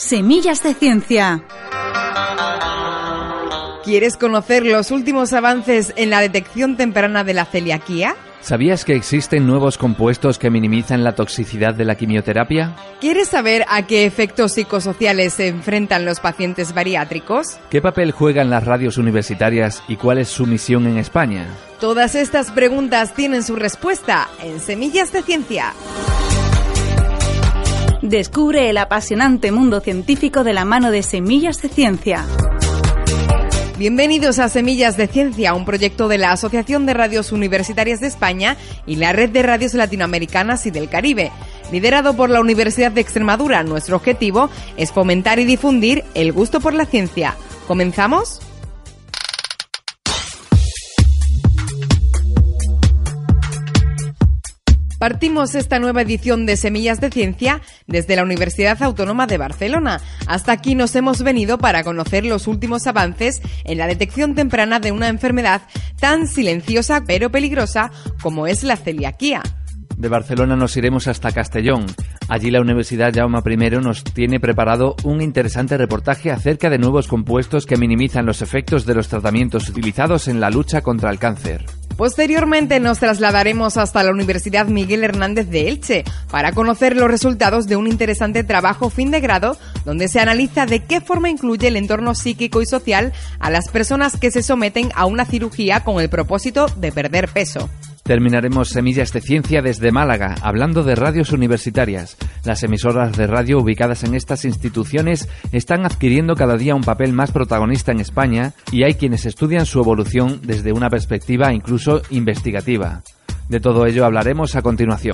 Semillas de Ciencia. ¿Quieres conocer los últimos avances en la detección temprana de la celiaquía? ¿Sabías que existen nuevos compuestos que minimizan la toxicidad de la quimioterapia? ¿Quieres saber a qué efectos psicosociales se enfrentan los pacientes bariátricos? ¿Qué papel juegan las radios universitarias y cuál es su misión en España? Todas estas preguntas tienen su respuesta en Semillas de Ciencia. Descubre el apasionante mundo científico de la mano de Semillas de Ciencia. Bienvenidos a Semillas de Ciencia, un proyecto de la Asociación de Radios Universitarias de España y la Red de Radios Latinoamericanas y del Caribe. Liderado por la Universidad de Extremadura, nuestro objetivo es fomentar y difundir el gusto por la ciencia. ¿Comenzamos? Partimos esta nueva edición de Semillas de Ciencia desde la Universidad Autónoma de Barcelona. Hasta aquí nos hemos venido para conocer los últimos avances en la detección temprana de una enfermedad tan silenciosa pero peligrosa como es la celiaquía. De Barcelona nos iremos hasta Castellón. Allí la Universidad Jaume I nos tiene preparado un interesante reportaje acerca de nuevos compuestos que minimizan los efectos de los tratamientos utilizados en la lucha contra el cáncer. Posteriormente nos trasladaremos hasta la Universidad Miguel Hernández de Elche para conocer los resultados de un interesante trabajo fin de grado donde se analiza de qué forma influye el entorno psíquico y social a las personas que se someten a una cirugía con el propósito de perder peso. Terminaremos Semillas de Ciencia desde Málaga, hablando de radios universitarias. Las emisoras de radio ubicadas en estas instituciones están adquiriendo cada día un papel más protagonista en España y hay quienes estudian su evolución desde una perspectiva incluso investigativa. De todo ello hablaremos a continuación.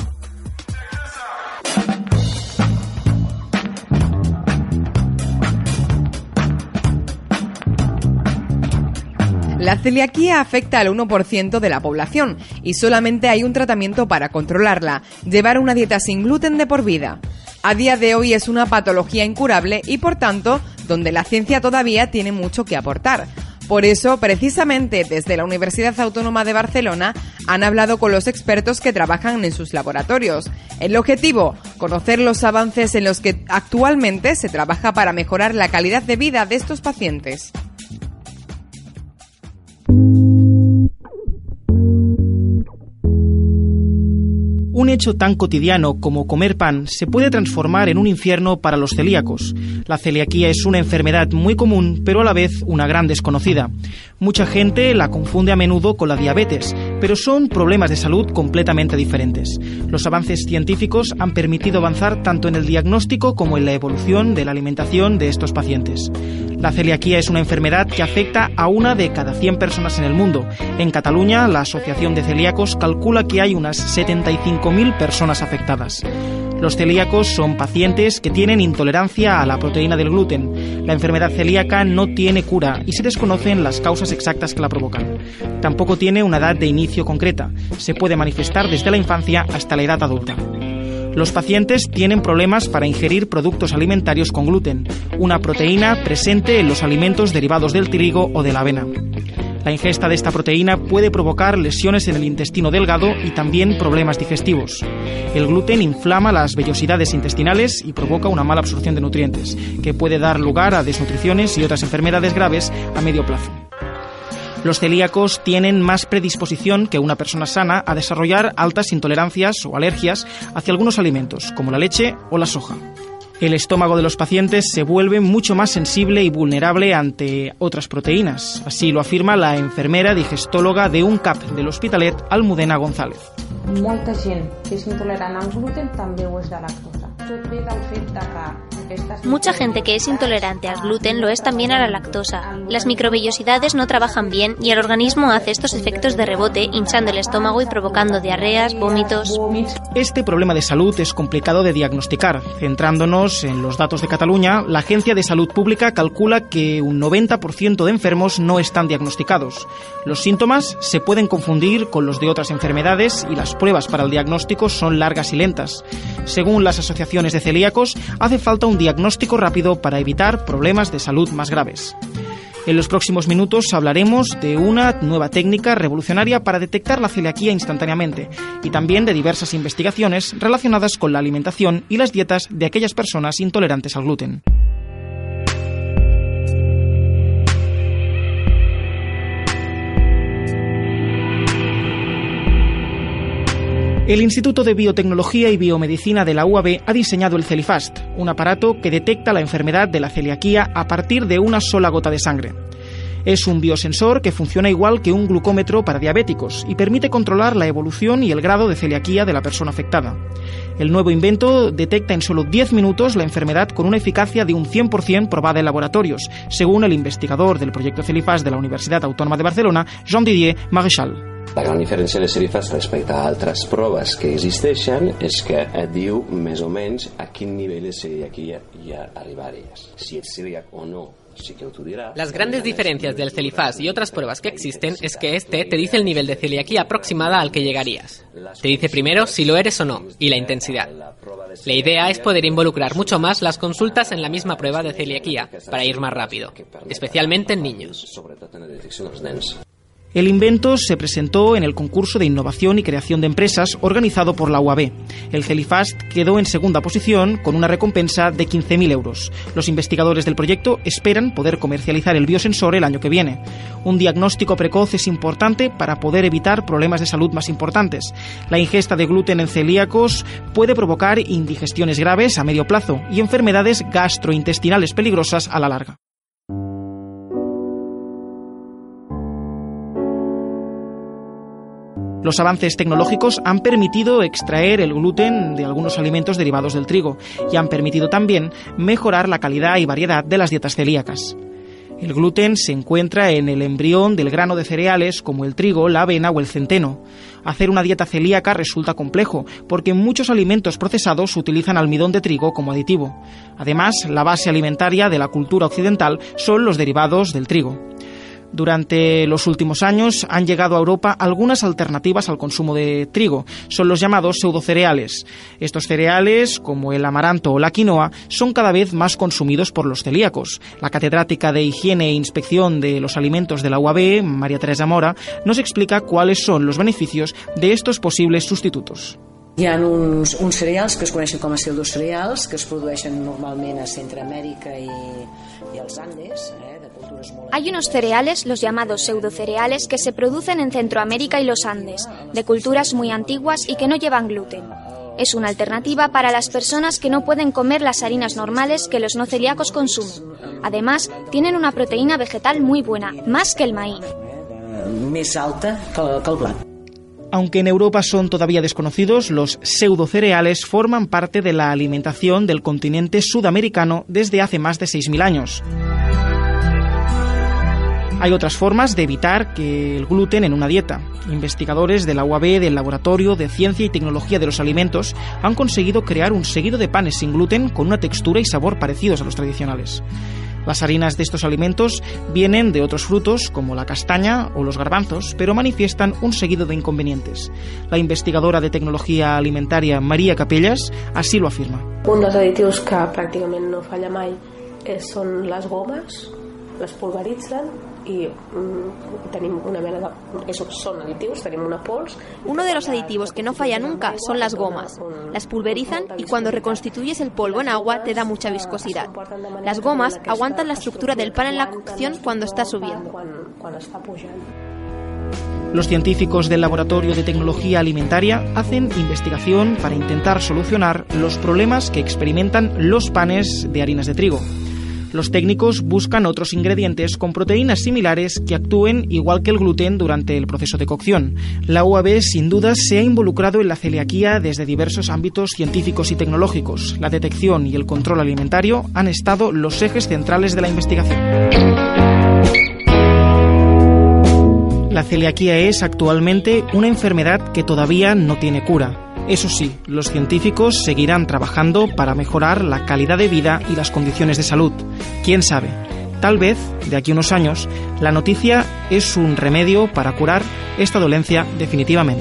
La celiaquía afecta al 1% de la población y solamente hay un tratamiento para controlarla: llevar una dieta sin gluten de por vida. A día de hoy es una patología incurable y, por tanto, donde la ciencia todavía tiene mucho que aportar. Por eso, precisamente desde la Universidad Autónoma de Barcelona han hablado con los expertos que trabajan en sus laboratorios. El objetivo: conocer los avances en los que actualmente se trabaja para mejorar la calidad de vida de estos pacientes. Un hecho tan cotidiano como comer pan se puede transformar en un infierno para los celíacos. La celiaquía es una enfermedad muy común, pero a la vez una gran desconocida. Mucha gente la confunde a menudo con la diabetes, pero son problemas de salud completamente diferentes. Los avances científicos han permitido avanzar tanto en el diagnóstico como en la evolución de la alimentación de estos pacientes. La celiaquía es una enfermedad que afecta a 1 de cada 100 personas en el mundo. En Cataluña, la Asociación de Celíacos calcula que hay unas 75.000 personas afectadas. Los celíacos son pacientes que tienen intolerancia a la proteína del gluten. La enfermedad celíaca no tiene cura y se desconocen las causas exactas que la provocan. Tampoco tiene una edad de inicio concreta. Se puede manifestar desde la infancia hasta la edad adulta. Los pacientes tienen problemas para ingerir productos alimentarios con gluten, una proteína presente en los alimentos derivados del trigo o de la avena. La ingesta de esta proteína puede provocar lesiones en el intestino delgado y también problemas digestivos. El gluten inflama las vellosidades intestinales y provoca una mala absorción de nutrientes, que puede dar lugar a desnutriciones y otras enfermedades graves a medio plazo. Los celíacos tienen más predisposición que una persona sana a desarrollar altas intolerancias o alergias hacia algunos alimentos, como la leche o la soja. El estómago de los pacientes se vuelve mucho más sensible y vulnerable ante otras proteínas. Así lo afirma la enfermera digestóloga de UNCAP del Hospitalet, Almudena González. Molta gent que és intolerant al gluten també ho és de lactosa. Mucha gente que es intolerante al gluten lo es también a la lactosa. Las microvellosidades no trabajan bien y el organismo hace estos efectos de rebote, hinchando el estómago y provocando diarreas, vómitos. Este problema de salud es complicado de diagnosticar. Centrándonos en los datos de Cataluña, la Agencia de Salud Pública calcula que un 90% de enfermos no están diagnosticados. Los síntomas se pueden confundir con los de otras enfermedades y las pruebas para el diagnóstico son largas y lentas. Según las asociaciones de celíacos, hace falta un diagnóstico rápido para evitar problemas de salud más graves. En los próximos minutos hablaremos de una nueva técnica revolucionaria para detectar la celiaquía instantáneamente y también de diversas investigaciones relacionadas con la alimentación y las dietas de aquellas personas intolerantes al gluten. El Instituto de Biotecnología y Biomedicina de la UAB ha diseñado el Celifast, un aparato que detecta la enfermedad de la celiaquía a partir de una sola gota de sangre. Es un biosensor que funciona igual que un glucómetro para diabéticos y permite controlar la evolución y el grado de celiaquía de la persona afectada. El nuevo invento detecta en solo 10 minutos la enfermedad con una eficacia de un 100% probada en laboratorios, según el investigador del proyecto Celifast de la Universitat Autònoma de Barcelona, Jean-Didier Maréchal. La gran diferència de Celifast respecte a altres proves que existeixen és que et diu més o menys a quin nivell de celiaquia ja arribaries. Si ets celíac o no, sí que te dirá. Las grandes diferencias del Celifast y otras pruebas que existen es que este te dice el nivel de celiaquía aproximada al que llegarías. Te dice primero si lo eres o no, y la intensidad. La idea es poder involucrar mucho más las consultas en la misma prueba de celiaquía, para ir más rápido, especialmente en niños. El invento se presentó en el concurso de innovación y creación de empresas organizado por la UAB. El Celifast quedó en segunda posición con una recompensa de 15.000 euros. Los investigadores del proyecto esperan poder comercializar el biosensor el año que viene. Un diagnóstico precoz es importante para poder evitar problemas de salud más importantes. La ingesta de gluten en celíacos puede provocar indigestiones graves a medio plazo y enfermedades gastrointestinales peligrosas a la larga. Los avances tecnológicos han permitido extraer el gluten de algunos alimentos derivados del trigo y han permitido también mejorar la calidad y variedad de las dietas celíacas. El gluten se encuentra en el embrión del grano de cereales como el trigo, la avena o el centeno. Hacer una dieta celíaca resulta complejo porque en muchos alimentos procesados utilizan almidón de trigo como aditivo. Además, la base alimentaria de la cultura occidental son los derivados del trigo. Durante los últimos años han llegado a Europa algunas alternativas al consumo de trigo. Son los llamados pseudocereales. Estos cereales, como el amaranto o la quinoa, son cada vez más consumidos por los celíacos. La catedrática de Higiene e Inspección de los Alimentos de la UAB, María Teresa Mora, nos explica cuáles son los beneficios de estos posibles sustitutos. Hi ha uns cereals que es coneixen com a pseudocereals, que es produeixen normalment a Centroamèrica y als Andes, de cultures molt... Hay unos cereales, los llamados pseudocereales, que se producen en Centroamérica y los Andes, de culturas muy antiguas y que no llevan gluten. Es una alternativa para las personas que no pueden comer las harinas normales que los no celíacos consumen. Además, tienen una proteína vegetal muy buena, más que el maíz. Més alta que el blat. Aunque en Europa son todavía desconocidos, los pseudocereales forman parte de la alimentación del continente sudamericano desde hace más de 6.000 años. Hay otras formas de evitar que el gluten en una dieta. Investigadores de la UAB, del Laboratorio de Ciencia y Tecnología de los Alimentos, han conseguido crear un seguido de panes sin gluten con una textura y sabor parecidos a los tradicionales. Las harinas de estos alimentos vienen de otros frutos, como la castaña o los garbanzos, pero manifiestan un seguido de inconvenientes. La investigadora de tecnología alimentaria María Capellas así lo afirma. Un dels additius que pràcticament no falla mai són les gomes, les pulveritzen i tenim una mena de... Son aditivos, tenim una pols... Uno de los aditivos que no falla nunca son las gomas. Las pulverizan y cuando reconstituyes el polvo en agua te da mucha viscosidad. Las gomas aguantan la estructura del pan en la cocción cuando está subiendo. Los científicos del Laboratorio de Tecnología Alimentaria hacen investigación para intentar solucionar los problemas que experimentan los panes de harinas de trigo. Los técnicos buscan otros ingredientes con proteínas similares que actúen igual que el gluten durante el proceso de cocción. La UAB sin duda se ha involucrado en la celiaquía desde diversos ámbitos científicos y tecnológicos. La detección y el control alimentario han estado los ejes centrales de la investigación. La celiaquía es actualmente una enfermedad que todavía no tiene cura. Eso sí, los científicos seguirán trabajando para mejorar la calidad de vida y las condiciones de salud. ¿Quién sabe? Tal vez, de aquí a unos años, la noticia es un remedio para curar esta dolencia definitivamente.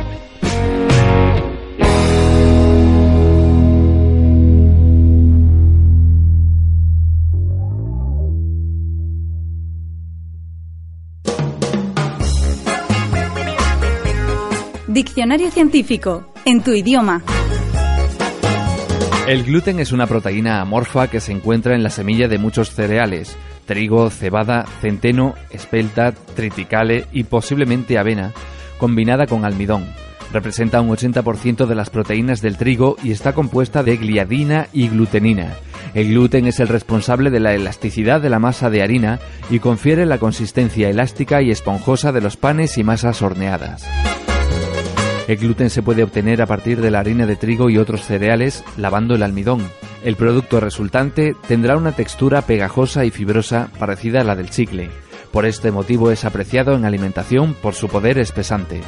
Diccionario científico, en tu idioma. El gluten es una proteína amorfa que se encuentra en la semilla de muchos cereales: trigo, cebada, centeno, espelta, triticale y posiblemente avena, combinada con almidón. Representa un 80% de las proteínas del trigo y está compuesta de gliadina y glutenina. El gluten es el responsable de la elasticidad de la masa de harina y confiere la consistencia elástica y esponjosa de los panes y masas horneadas. El gluten se puede obtener a partir de la harina de trigo y otros cereales lavando el almidón. El producto resultante tendrá una textura pegajosa y fibrosa parecida a la del chicle. Por este motivo es apreciado en alimentación por su poder espesante.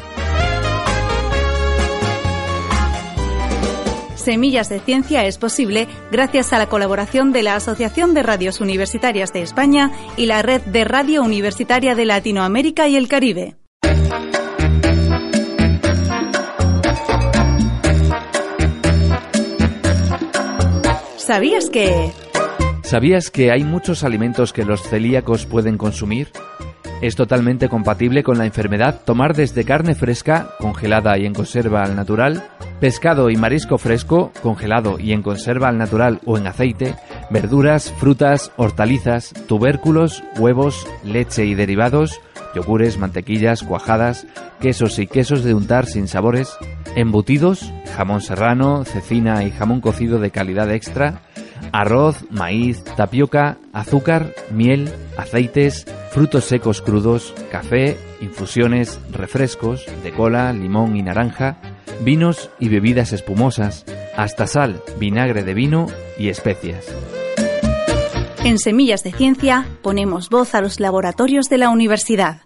Semillas de Ciencia es posible gracias a la colaboración de la Asociación de Radios Universitarias de España y la Red de Radio Universitaria de Latinoamérica y el Caribe. ¿Sabías que hay muchos alimentos que los celíacos pueden consumir? Es totalmente compatible con la enfermedad tomar desde carne fresca, congelada y en conserva al natural, pescado y marisco fresco, congelado y en conserva al natural o en aceite, verduras, frutas, hortalizas, tubérculos, huevos, leche y derivados, yogures, mantequillas, cuajadas, quesos y quesos de untar sin sabores, embutidos, jamón serrano, cecina y jamón cocido de calidad extra, arroz, maíz, tapioca, azúcar, miel, aceites, frutos secos crudos, café, infusiones, refrescos de cola, limón y naranja, vinos y bebidas espumosas, hasta sal, vinagre de vino y especias. En Semillas de Ciencia ponemos voz a los laboratorios de la universidad.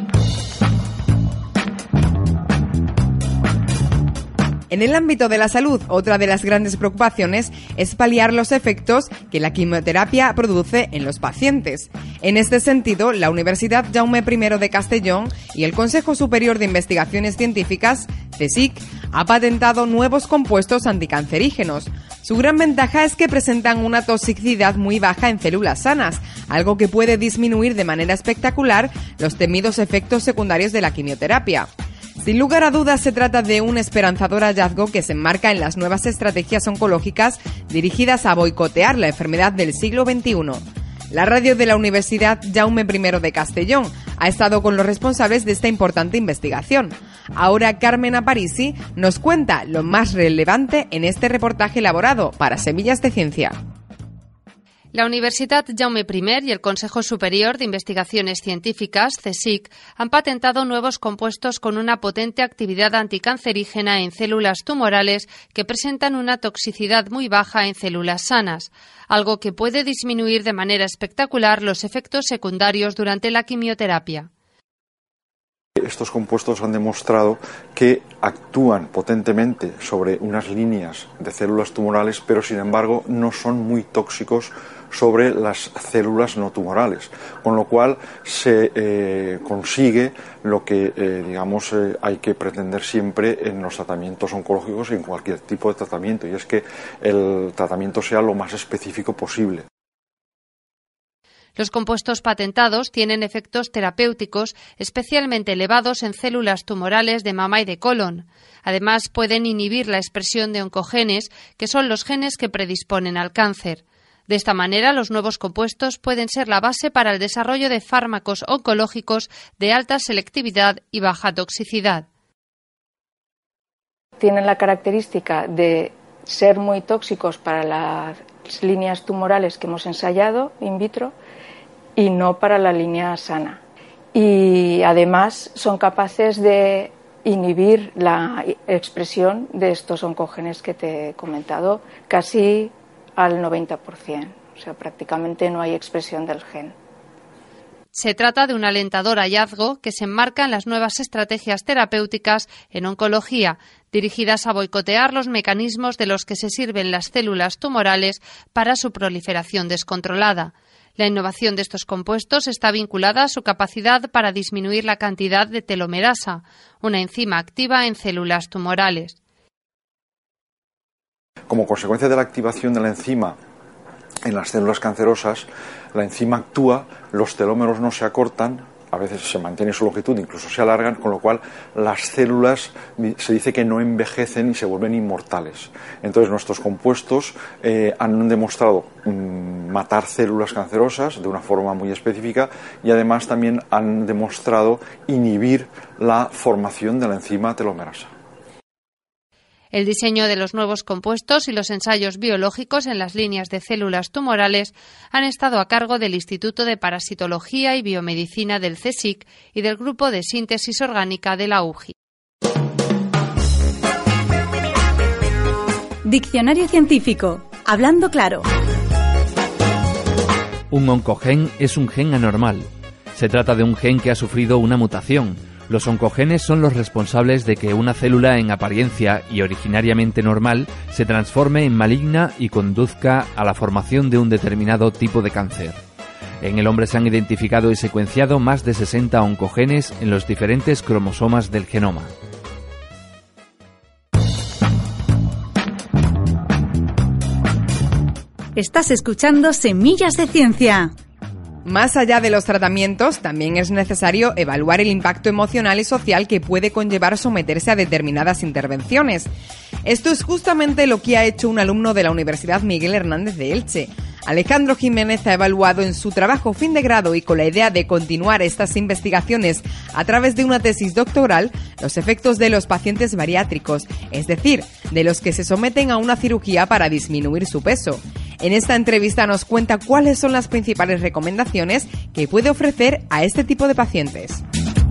En el ámbito de la salud, otra de las grandes preocupaciones es paliar los efectos que la quimioterapia produce en los pacientes. En este sentido, la Universidad Jaume I de Castellón y el Consejo Superior de Investigaciones Científicas, CSIC, ha patentado nuevos compuestos anticancerígenos. Su gran ventaja es que presentan una toxicidad muy baja en células sanas, algo que puede disminuir de manera espectacular los temidos efectos secundarios de la quimioterapia. Sin lugar a dudas, se trata de un esperanzador hallazgo que se enmarca en las nuevas estrategias oncológicas dirigidas a boicotear la enfermedad del siglo XXI. La radio de la Universidad Jaume I de Castellón ha estado con los responsables de esta importante investigación. Ahora Carmen Aparici nos cuenta lo más relevante en este reportaje elaborado para Semillas de Ciencia. La Universidad Jaume I y el Consejo Superior de Investigaciones Científicas, CSIC, han patentado nuevos compuestos con una potente actividad anticancerígena en células tumorales que presentan una toxicidad muy baja en células sanas, algo que puede disminuir de manera espectacular los efectos secundarios durante la quimioterapia. Estos compuestos han demostrado que actúan potentemente sobre unas líneas de células tumorales, pero sin embargo no son muy tóxicos sobre las células no tumorales, con lo cual se consigue lo que hay que pretender siempre en los tratamientos oncológicos y en cualquier tipo de tratamiento, y es que el tratamiento sea lo más específico posible. Los compuestos patentados tienen efectos terapéuticos especialmente elevados en células tumorales de mama y de colon. Además, pueden inhibir la expresión de oncogenes, que son los genes que predisponen al cáncer. De esta manera, los nuevos compuestos pueden ser la base para el desarrollo de fármacos oncológicos de alta selectividad y baja toxicidad. Tienen la característica de ser muy tóxicos para las líneas tumorales que hemos ensayado in vitro y no para la línea sana. Y además son capaces de inhibir la expresión de estos oncogenes que te he comentado casi al 90%. O sea, prácticamente no hay expresión del gen. Se trata de un alentador hallazgo que se enmarca en las nuevas estrategias terapéuticas en oncología, dirigidas a boicotear los mecanismos de los que se sirven las células tumorales para su proliferación descontrolada. La innovación de estos compuestos está vinculada a su capacidad para disminuir la cantidad de telomerasa, una enzima activa en células tumorales. Como consecuencia de la activación de la enzima en las células cancerosas, la enzima actúa, los telómeros no se acortan, a veces se mantiene su longitud, incluso se alargan, con lo cual las células se dice que no envejecen y se vuelven inmortales. Entonces nuestros compuestos han demostrado matar células cancerosas de una forma muy específica y además también han demostrado inhibir la formación de la enzima telomerasa. El diseño de los nuevos compuestos y los ensayos biológicos en las líneas de células tumorales han estado a cargo del Instituto de Parasitología y Biomedicina del CSIC y del Grupo de Síntesis Orgánica de la UGI. Diccionario científico. Hablando claro. Un oncogen es un gen anormal. Se trata de un gen que ha sufrido una mutación. Los oncogenes son los responsables de que una célula en apariencia y originariamente normal se transforme en maligna y conduzca a la formación de un determinado tipo de cáncer. En el hombre se han identificado y secuenciado más de 60 oncogenes en los diferentes cromosomas del genoma. Estás escuchando Semillas de Ciencia. Más allá de los tratamientos, también es necesario evaluar el impacto emocional y social que puede conllevar someterse a determinadas intervenciones. Esto es justamente lo que ha hecho un alumno de la Universidad Miguel Hernández de Elche. Alejandro Jiménez ha evaluado en su trabajo fin de grado y con la idea de continuar estas investigaciones a través de una tesis doctoral los efectos de los pacientes bariátricos, es decir, de los que se someten a una cirugía para disminuir su peso. En esta entrevista nos cuenta cuáles son las principales recomendaciones que puede ofrecer a este tipo de pacientes.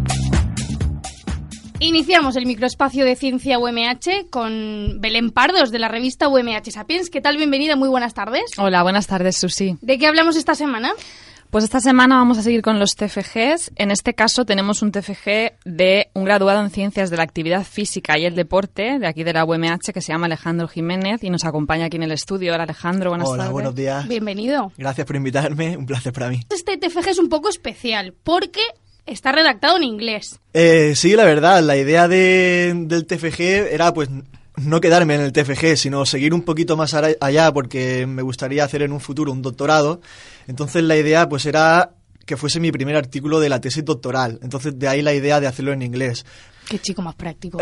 Iniciamos el microespacio de Ciencia UMH con Belén Pardos de la revista UMH Sapiens. ¿Qué tal? Bienvenida, muy buenas tardes. Hola, buenas tardes, Susi. ¿De qué hablamos esta semana? Pues esta semana vamos a seguir con los TFGs. En este caso tenemos un TFG de un graduado en Ciencias de la Actividad Física y el Deporte, de aquí de la UMH, que se llama Alejandro Jiménez y nos acompaña aquí en el estudio. Hola, Alejandro, buenas tardes. Hola, buenos días. Bienvenido. Gracias por invitarme, un placer para mí. Este TFG es un poco especial porque está redactado en inglés. Sí, la verdad, la idea del TFG era pues no quedarme en el TFG, sino seguir un poquito más allá porque me gustaría hacer en un futuro un doctorado. Entonces la idea pues era que fuese mi primer artículo de la tesis doctoral. Entonces de ahí la idea de hacerlo en inglés. Qué chico más práctico.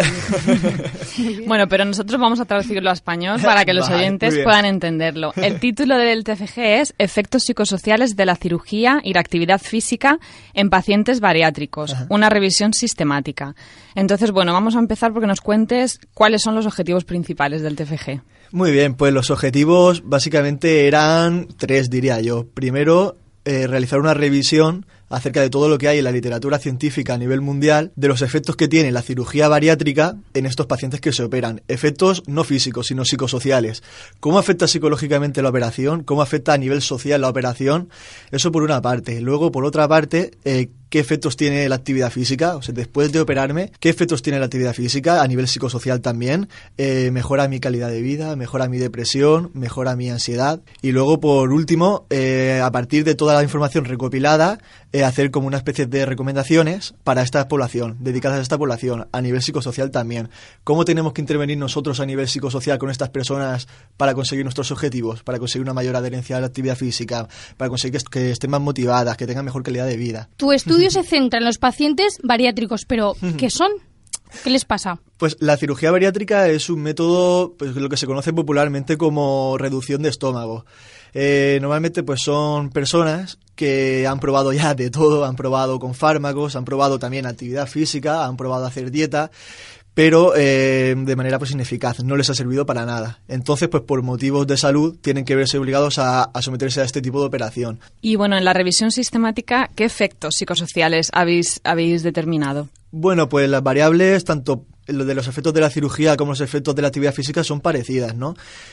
Bueno, pero nosotros vamos a traducirlo a español para que los oyentes puedan entenderlo. El título del TFG es Efectos psicosociales de la cirugía y la actividad física en pacientes bariátricos, una revisión sistemática. Entonces, bueno, vamos a empezar porque nos cuentes cuáles son los objetivos principales del TFG. Muy bien, pues los objetivos básicamente eran 3, diría yo. Primero, realizar una revisión acerca de todo lo que hay en la literatura científica a nivel mundial de los efectos que tiene la cirugía bariátrica en estos pacientes que se operan. Efectos no físicos, sino psicosociales. ¿Cómo afecta psicológicamente la operación? ¿Cómo afecta a nivel social la operación? Eso por una parte. Luego, por otra parte, ¿qué efectos tiene la actividad física? O sea, después de operarme, ¿qué efectos tiene la actividad física a nivel psicosocial también? Mejora mi calidad de vida, mejora mi depresión, mejora mi ansiedad. Y luego, por último, a partir de toda la información recopilada, hacer como una especie de recomendaciones para esta población, dedicadas a esta población, a nivel psicosocial también. ¿Cómo tenemos que intervenir nosotros a nivel psicosocial con estas personas para conseguir nuestros objetivos, para conseguir una mayor adherencia a la actividad física, para conseguir que estén más motivadas, que tengan mejor calidad de vida? Tu estudio se centra en los pacientes bariátricos, pero ¿qué son? ¿Qué les pasa? Pues la cirugía bariátrica es un método, pues lo que se conoce popularmente como reducción de estómago. Normalmente pues son personas que han probado ya de todo, han probado con fármacos, han probado también actividad física, han probado hacer dieta, pero de manera pues ineficaz, no les ha servido para nada. Entonces, pues por motivos de salud tienen que verse obligados a someterse a este tipo de operación. Y bueno, en la revisión sistemática, ¿qué efectos psicosociales habéis determinado? Bueno, pues las variables, tanto lo de los efectos de la cirugía como los efectos de la actividad física son parecidas, ¿no?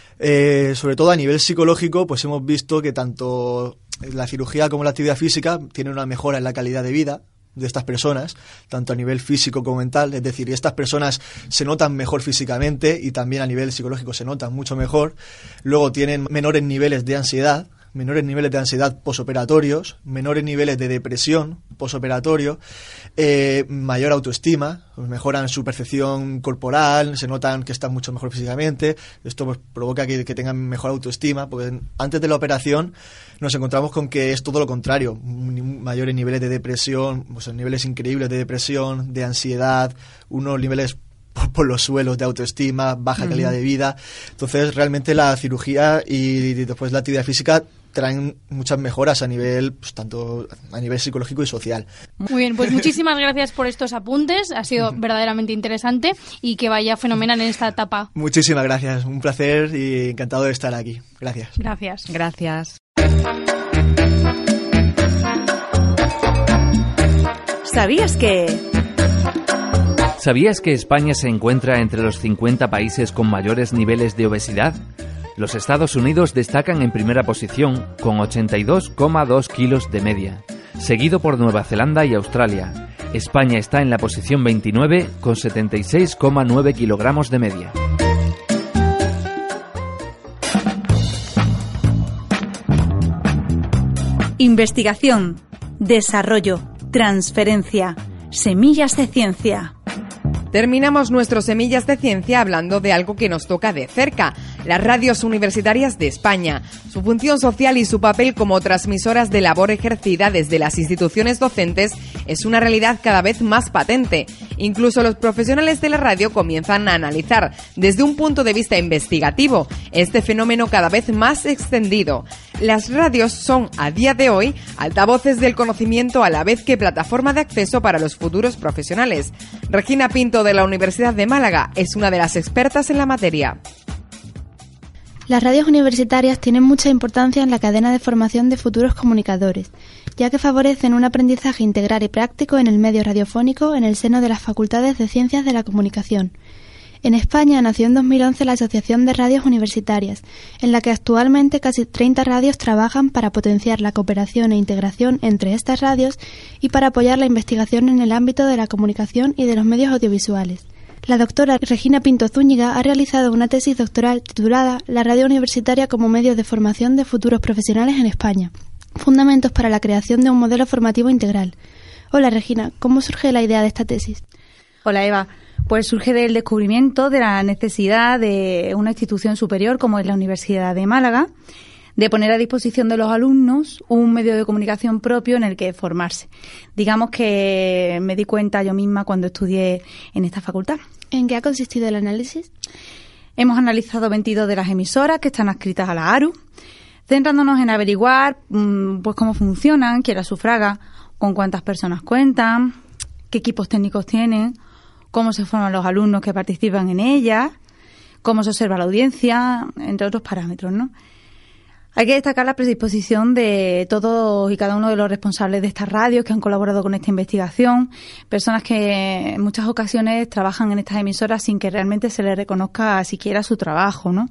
Sobre todo a nivel psicológico, pues hemos visto que tanto la cirugía como la actividad física tienen una mejora en la calidad de vida de estas personas, tanto a nivel físico como mental, es decir, estas personas se notan mejor físicamente y también a nivel psicológico se notan mucho mejor. Luego tienen menores niveles de ansiedad posoperatorios, menores niveles de depresión posoperatorio, mayor autoestima, pues mejoran su percepción corporal, se notan que están mucho mejor físicamente. Esto pues provoca que tengan mejor autoestima, porque antes de la operación nos encontramos con que es todo lo contrario, mayores niveles de depresión, pues niveles increíbles de depresión, de ansiedad, unos niveles por los suelos de autoestima, baja calidad de vida. Entonces realmente la cirugía y después la actividad física traen muchas mejoras a nivel, pues, tanto a nivel psicológico y social. Muy bien, pues muchísimas gracias por estos apuntes, ha sido verdaderamente interesante y que vaya fenomenal en esta etapa. Muchísimas gracias, un placer y encantado de estar aquí. Gracias. Gracias. Gracias. ¿Sabías que...? ¿Sabías que España se encuentra entre los 50 países con mayores niveles de obesidad? Los Estados Unidos destacan en primera posición con 82,2 kilos de media, seguido por Nueva Zelanda y Australia. España está en la posición 29 con 76,9 kilogramos de media. Investigación, desarrollo, transferencia, semillas de ciencia. Terminamos nuestros Semillas de Ciencia hablando de algo que nos toca de cerca, las radios universitarias de España, su función social y su papel como transmisoras de labor ejercida desde las instituciones docentes es una realidad cada vez más patente. Incluso los profesionales de la radio comienzan a analizar desde un punto de vista investigativo este fenómeno cada vez más extendido. Las radios son, a día de hoy, altavoces del conocimiento a la vez que plataforma de acceso para los futuros profesionales. Regina Pinto, de la Universidad de Málaga, es una de las expertas en la materia. Las radios universitarias tienen mucha importancia en la cadena de formación de futuros comunicadores, ya que favorecen un aprendizaje integral y práctico en el medio radiofónico en el seno de las facultades de Ciencias de la Comunicación. En España nació en 2011 la Asociación de Radios Universitarias, en la que actualmente casi 30 radios trabajan para potenciar la cooperación e integración entre estas radios y para apoyar la investigación en el ámbito de la comunicación y de los medios audiovisuales. La doctora Regina Pinto Zúñiga ha realizado una tesis doctoral titulada La radio universitaria como medio de formación de futuros profesionales en España, fundamentos para la creación de un modelo formativo integral. Hola Regina, ¿cómo surge la idea de esta tesis? Hola Eva, pues surge del descubrimiento de la necesidad de una institución superior como es la Universidad de Málaga, de poner a disposición de los alumnos un medio de comunicación propio en el que formarse. Digamos que me di cuenta yo misma cuando estudié en esta facultad. ¿En qué ha consistido el análisis? Hemos analizado 22 de las emisoras que están adscritas a la ARU, centrándonos en averiguar pues cómo funcionan, quién las sufraga, con cuántas personas cuentan, qué equipos técnicos tienen, cómo se forman los alumnos que participan en ellas, cómo se observa la audiencia, entre otros parámetros, ¿no? Hay que destacar la predisposición de todos y cada uno de los responsables de estas radios que han colaborado con esta investigación, personas que en muchas ocasiones trabajan en estas emisoras sin que realmente se les reconozca siquiera su trabajo, ¿no?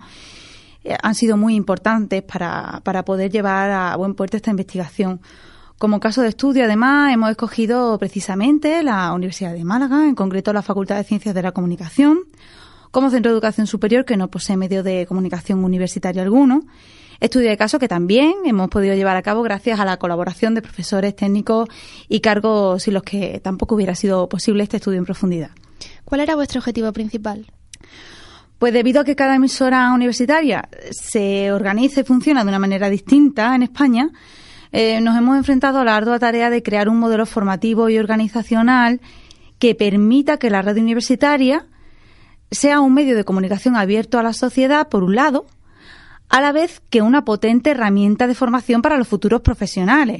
Han sido muy importantes para poder llevar a buen puerto esta investigación. Como caso de estudio, además, hemos escogido precisamente la Universidad de Málaga, en concreto la Facultad de Ciencias de la Comunicación, como centro de educación superior que no posee medio de comunicación universitario alguno. Estudio de caso que también hemos podido llevar a cabo gracias a la colaboración de profesores, técnicos y cargos sin los que tampoco hubiera sido posible este estudio en profundidad. ¿Cuál era vuestro objetivo principal? Pues debido a que cada emisora universitaria se organiza y funciona de una manera distinta en España, nos hemos enfrentado a la ardua tarea de crear un modelo formativo y organizacional que permita que la radio universitaria sea un medio de comunicación abierto a la sociedad, por un lado, a la vez que una potente herramienta de formación para los futuros profesionales.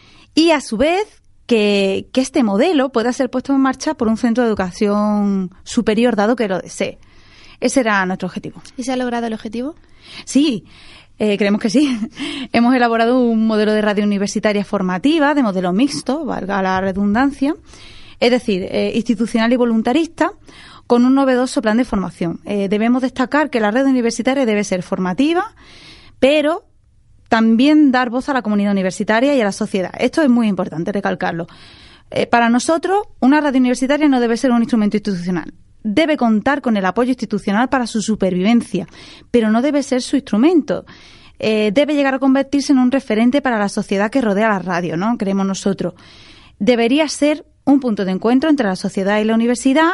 Y a su vez que este modelo pueda ser puesto en marcha por un centro de educación superior dado que lo desee. Ese era nuestro objetivo. ¿Y se ha logrado el objetivo? Sí, creemos que sí. Hemos elaborado un modelo de radio universitaria formativa, de modelo mixto, valga la redundancia, es decir, institucional y voluntarista, con un novedoso plan de formación. Debemos destacar que la red universitaria debe ser formativa, pero también dar voz a la comunidad universitaria y a la sociedad. Esto es muy importante recalcarlo. Para nosotros, una radio universitaria no debe ser un instrumento institucional. Debe contar con el apoyo institucional para su supervivencia, pero no debe ser su instrumento. Debe llegar a convertirse en un referente para la sociedad que rodea la radio, ¿no? Creemos nosotros. Debería ser un punto de encuentro entre la sociedad y la universidad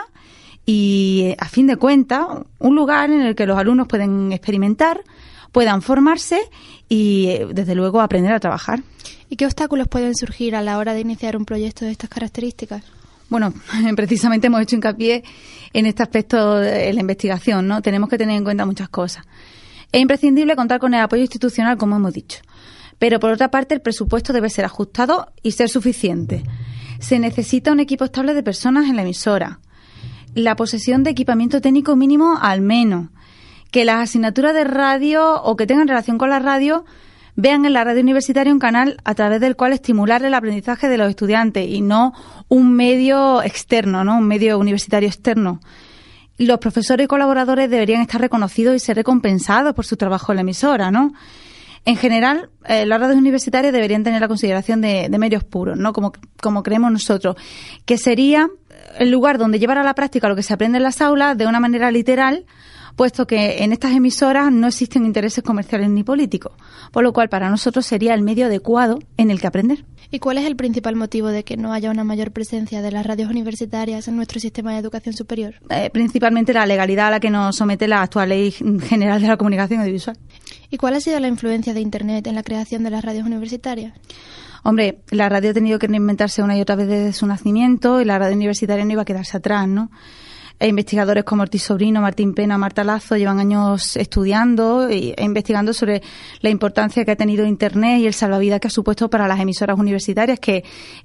y, a fin de cuentas, un lugar en el que los alumnos pueden experimentar, puedan formarse y, desde luego, aprender a trabajar. ¿Y qué obstáculos pueden surgir a la hora de iniciar un proyecto de estas características? Bueno, precisamente hemos hecho hincapié en este aspecto de la investigación, ¿no? Tenemos que tener en cuenta muchas cosas. Es imprescindible contar con el apoyo institucional, como hemos dicho. Pero por otra parte, el presupuesto debe ser ajustado y ser suficiente. Se necesita un equipo estable de personas en la emisora. La posesión de equipamiento técnico mínimo al menos. Que las asignaturas de radio o que tengan relación con la radio vean en la radio universitaria un canal a través del cual estimular el aprendizaje de los estudiantes y no un medio externo, ¿no? Un medio universitario externo. Los profesores y colaboradores deberían estar reconocidos y ser recompensados por su trabajo en la emisora, ¿no? En general, las radios universitarias deberían tener la consideración de medios puros, ¿no? Como creemos nosotros, que sería el lugar donde llevar a la práctica lo que se aprende en las aulas de una manera literal, puesto que en estas emisoras no existen intereses comerciales ni políticos, por lo cual para nosotros sería el medio adecuado en el que aprender. ¿Y cuál es el principal motivo de que no haya una mayor presencia de las radios universitarias en nuestro sistema de educación superior? Principalmente la legalidad a la que nos somete la actual Ley General de la Comunicación Audiovisual. ¿Y cuál ha sido la influencia de Internet en la creación de las radios universitarias? Hombre, la radio ha tenido que reinventarse una y otra vez desde su nacimiento y la radio universitaria no iba a quedarse atrás, ¿no? Investigadores como Ortiz Sobrino, Martín Pena, Marta Lazo llevan años estudiando e investigando sobre la importancia que ha tenido Internet y el salvavidas que ha supuesto para las emisoras universitarias que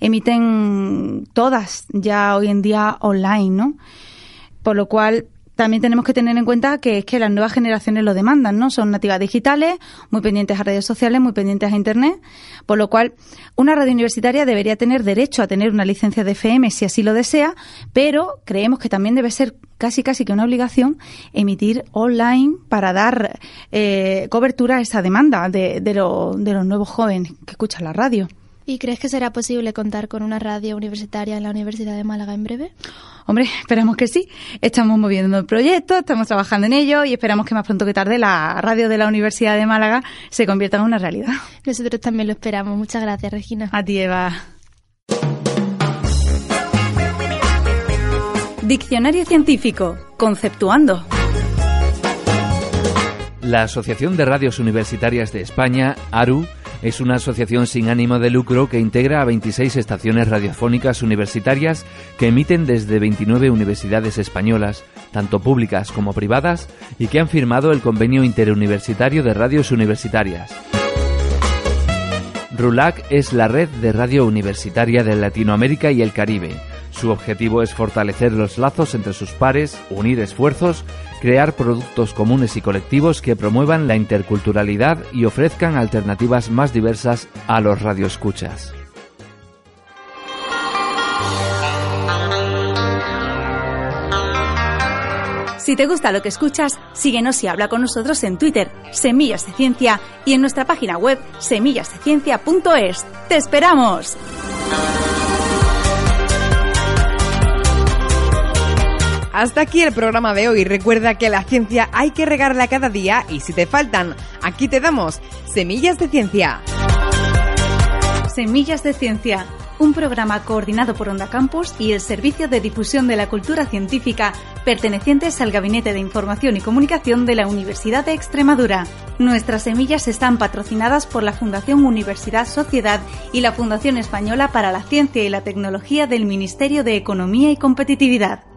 emiten todas ya hoy en día online, ¿no? Por lo cual también tenemos que tener en cuenta que es que las nuevas generaciones lo demandan, ¿no? Son nativas digitales, muy pendientes a redes sociales, muy pendientes a Internet, por lo cual una radio universitaria debería tener derecho a tener una licencia de FM si así lo desea, pero creemos que también debe ser casi que una obligación emitir online para dar cobertura a esa demanda de los nuevos jóvenes que escuchan la radio. ¿Y crees que será posible contar con una radio universitaria en la Universidad de Málaga en breve? Hombre, esperamos que sí. Estamos moviendo el proyecto, estamos trabajando en ello y esperamos que más pronto que tarde la radio de la Universidad de Málaga se convierta en una realidad. Nosotros también lo esperamos. Muchas gracias, Regina. A ti, Eva. Diccionario científico. Conceptuando. La Asociación de Radios Universitarias de España, ARU, es una asociación sin ánimo de lucro que integra a 26 estaciones radiofónicas universitarias que emiten desde 29 universidades españolas, tanto públicas como privadas, y que han firmado el Convenio Interuniversitario de Radios Universitarias. RULAC es la red de radio universitaria de Latinoamérica y el Caribe. Su objetivo es fortalecer los lazos entre sus pares, unir esfuerzos, crear productos comunes y colectivos que promuevan la interculturalidad y ofrezcan alternativas más diversas a los radioescuchas. Si te gusta lo que escuchas, síguenos y habla con nosotros en Twitter, Semillas de Ciencia, y en nuestra página web, semillasdeciencia.es. ¡Te esperamos! Hasta aquí el programa de hoy. Recuerda que la ciencia hay que regarla cada día y si te faltan, aquí te damos Semillas de Ciencia. Semillas de Ciencia, un programa coordinado por Onda Campus y el Servicio de Difusión de la Cultura Científica, pertenecientes al Gabinete de Información y Comunicación de la Universidad de Extremadura. Nuestras semillas están patrocinadas por la Fundación Universidad Sociedad y la Fundación Española para la Ciencia y la Tecnología del Ministerio de Economía y Competitividad.